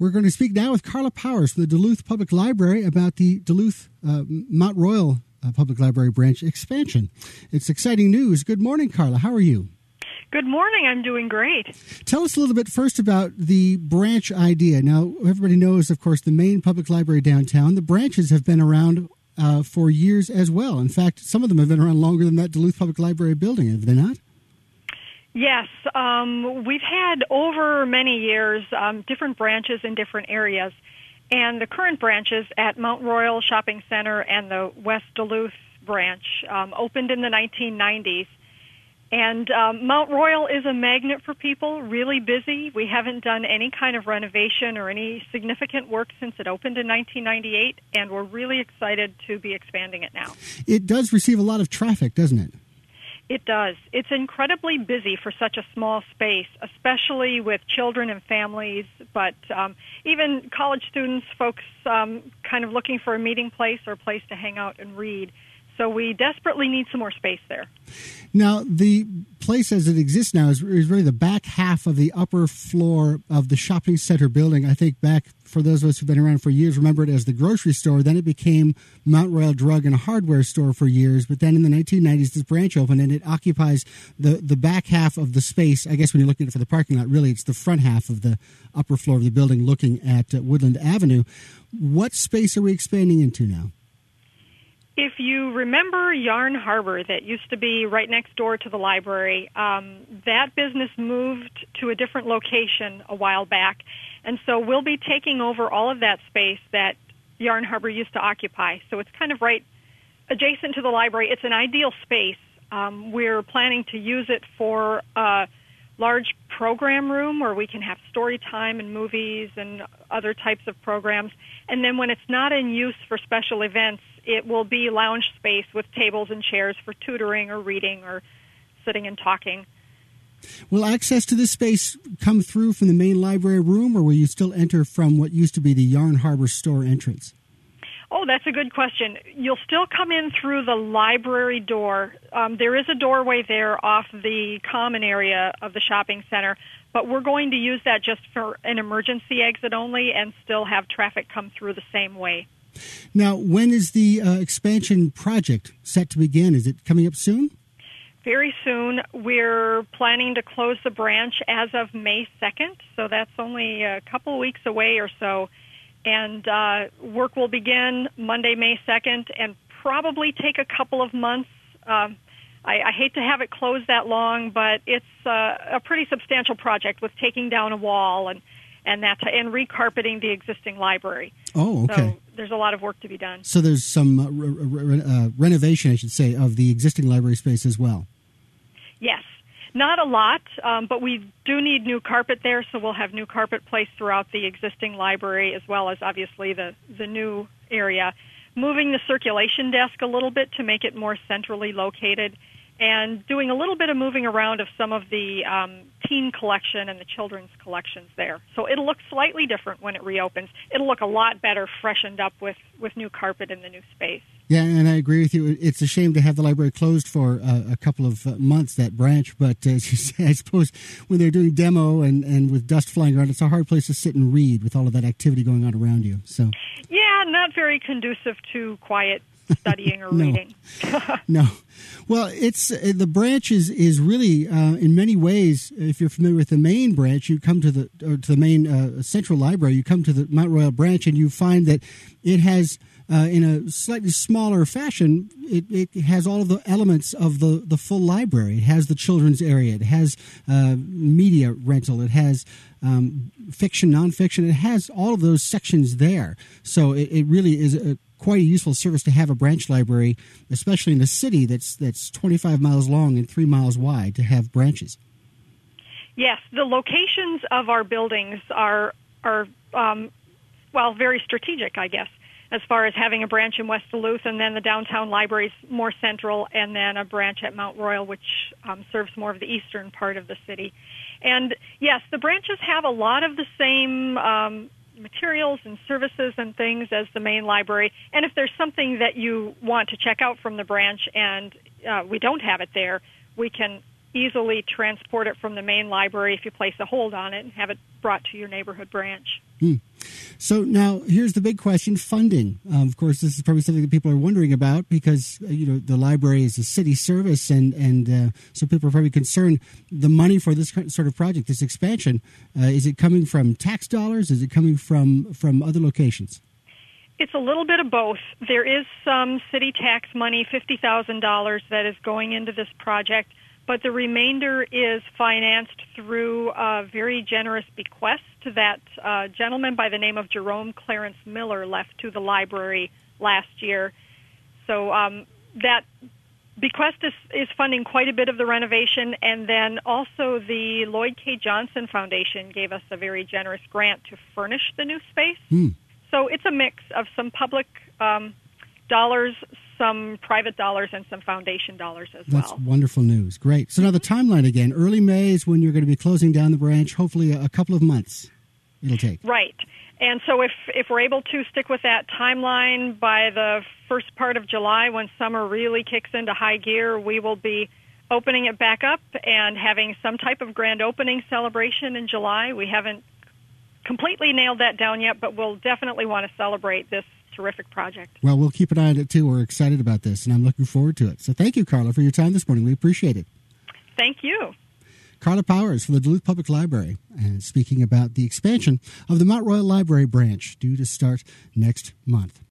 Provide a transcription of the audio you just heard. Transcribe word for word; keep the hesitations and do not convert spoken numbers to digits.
We're going to speak now with Carla Powers from the Duluth Public Library about the Duluth uh, Mount Royal uh, Public Library branch expansion. It's exciting news. Good morning, Carla. How are you? Good morning. I'm doing great. Tell us a little bit first about the branch idea. Now, everybody knows, of course, the main public library downtown. The branches have been around uh, for years as well. In fact, some of them have been around longer than that Duluth Public Library building, have they not? Yes. Um, we've had over many years um, different branches in different areas. And the current branches at Mount Royal Shopping Center and the West Duluth branch um, opened in the nineteen nineties. And um, Mount Royal is a magnet for people, really busy. We haven't done any kind of renovation or any significant work since it opened in nineteen ninety-eight, and we're really excited to be expanding it now. It does receive a lot of traffic, doesn't it? It does. It's incredibly busy for such a small space, especially with children and families, but um, even college students, folks um, kind of looking for a meeting place or a place to hang out and read. So we desperately need some more space there. Now, the place as it exists now is, is really the back half of the upper floor of the shopping center building. I think back, for those of us who've been around for years, remember it as the grocery store. Then it became Mount Royal Drug and Hardware Store for years. But then in the nineteen nineties, this branch opened, and it occupies the, the back half of the space. I guess when you're looking at it for the parking lot, really it's the front half of the upper floor of the building looking at uh, Woodland Avenue. What space are we expanding into now? If you remember Yarn Harbor that used to be right next door to the library, um, that business moved to a different location a while back. And so we'll be taking over all of that space that Yarn Harbor used to occupy. So it's kind of right adjacent to the library. It's an ideal space. Um, we're planning to use it for a large program room where we can have story time and movies and other types of programs. And then when it's not in use for special events, it will be lounge space with tables and chairs for tutoring or reading or sitting and talking. Will access to this space come through from the main library room, or will you still enter from what used to be the Yarn Harbor store entrance? Oh, that's a good question. You'll still come in through the library door. Um, there is a doorway there off the common area of the shopping center, but we're going to use that just for an emergency exit only and still have traffic come through the same way. Now, when is the uh, expansion project set to begin? Is it coming up soon? Very soon. We're planning to close the branch as of May second, so that's only a couple weeks away or so. And uh, work will begin Monday, May second, and probably take a couple of months. Um, I, I hate to have it closed that long, but it's uh, a pretty substantial project with taking down a wall and and that and recarpeting the existing library. Oh, okay. So there's a lot of work to be done. So there's some uh, re- re- uh, renovation, I should say, of the existing library space as well. Yes. Not a lot, um, but we do need new carpet there, so we'll have new carpet placed throughout the existing library as well as, obviously, the, the new area. Moving the circulation desk a little bit to make it more centrally located, and doing a little bit of moving around of some of the um, teen collection and the children's collections there. So it'll look slightly different when it reopens. It'll look a lot better freshened up with, with new carpet in the new space. Yeah, and I agree with you. It's a shame to have the library closed for uh, a couple of uh, months, that branch. But uh, as you say, I suppose when they're doing demo and, and with dust flying around, it's a hard place to sit and read with all of that activity going on around you. So, yeah, not very conducive to quiet studying or no. reading. No. Well, it's uh, the branch is, is really, uh, in many ways, if you're familiar with the main branch, you come to the or to the main uh, central library, you come to the Mount Royal branch, and you find that it has, uh, in a slightly smaller fashion, it, it has all of the elements of the, the full library. It has the children's area. It has uh, media rental. It has um, fiction, nonfiction. It has all of those sections there. So it, it really is a quite a useful service to have a branch library, especially in a city that's that's twenty-five miles long and three miles wide, to have branches. Yes, the locations of our buildings are are um, well very strategic, I guess, as far as having a branch in West Duluth, and then the downtown library is more central, and then a branch at Mount Royal, which um, serves more of the eastern part of the city. And yes, the branches have a lot of the same Um, materials and services and things as the main library. And if there's something that you want to check out from the branch and uh, we don't have it there, we can easily transport it from the main library if you place a hold on it and have it brought to your neighborhood branch. Hmm. So now here's the big question: funding. Um, of course, this is probably something that people are wondering about because uh, you know the library is a city service, and and uh, so people are probably concerned. The money for this sort of project, this expansion, uh, is it coming from tax dollars? Is it coming from from other locations? It's a little bit of both. There is some city tax money, fifty thousand dollars, that is going into this project, but the remainder is financed through a very generous bequest that uh, gentleman by the name of Jerome Clarence Miller left to the library last year. So um, that bequest is, is funding quite a bit of the renovation, and then also the Lloyd K. Johnson Foundation gave us a very generous grant to furnish the new space. Hmm. So it's a mix of some public um, dollars, some private dollars, and some foundation dollars as That's well. That's wonderful news. Great. So now the timeline again. Early May is when you're going to be closing down the branch. Hopefully a, a couple of months it'll take. Right. And so if, if we're able to stick with that timeline by the first part of July, when summer really kicks into high gear, we will be opening it back up and having some type of grand opening celebration in July. We haven't completely nailed that down yet, but we'll definitely want to celebrate this terrific project. Well, we'll keep an eye on it, too. We're excited about this, and I'm looking forward to it. So thank you, Carla, for your time this morning. We appreciate it. Thank you. Carla Powers from the Duluth Public Library, and speaking about the expansion of the Mount Royal Library branch due to start next month.